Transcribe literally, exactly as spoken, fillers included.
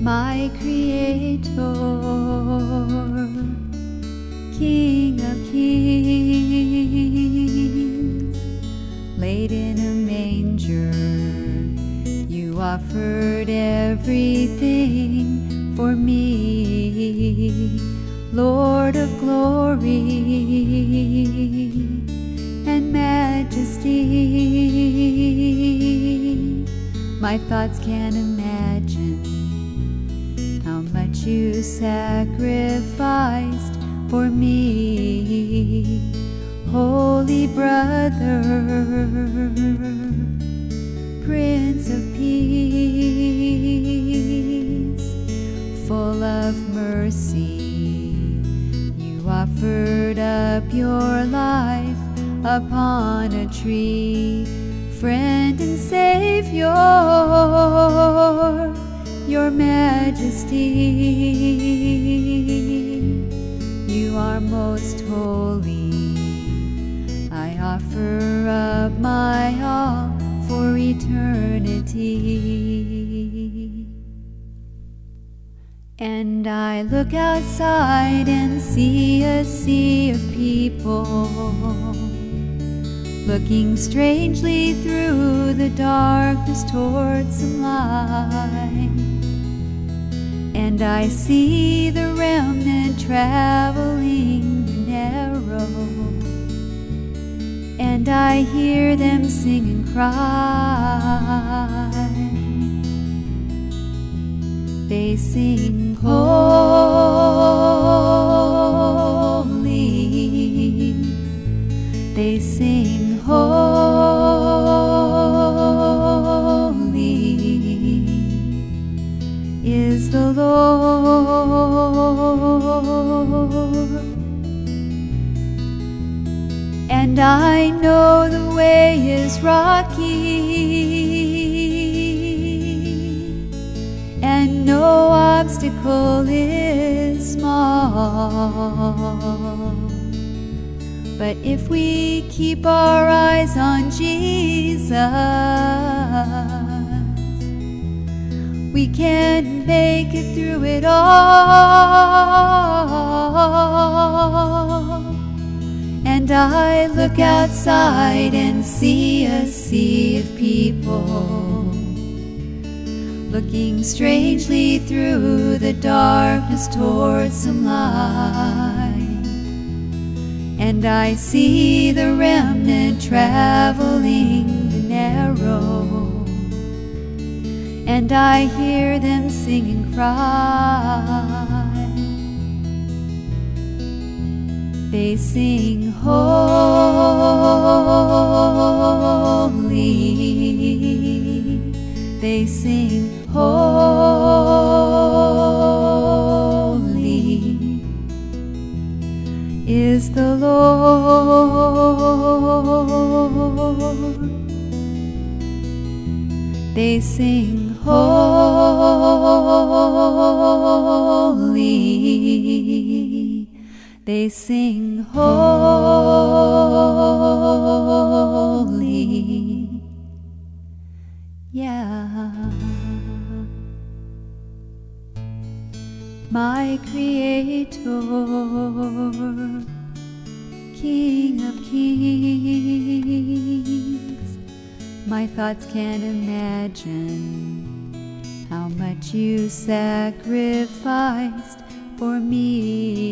my Creator, King of kings, laid in a manger, you offered everything for me, Lord of glory and majesty. My thoughts can't imagine how much you sacrificed for me, Holy Brother, Prince of Peace, full of mercy. You offered up your life upon a tree, friend and Savior, your majesty. You are most holy. I offer up my all for eternity. And I look outside and see a sea of people, looking strangely through the darkness towards some light. And I see the remnant traveling the narrow, and I hear them sing and cry. They sing, holy. They sing, holy is the Lord. And I know the way is rocky, and no obstacle is small. But if we keep our eyes on Jesus, we can make it through it all. And I look outside and see a sea of people, looking strangely through the darkness towards some light. And I see the remnant traveling the narrow, and I hear them sing and cry. They sing, holy. They sing, holy is the Lord. They sing, holy. They sing, holy. Yeah. My Creator, King of kings, my thoughts can't imagine how much you sacrificed for me,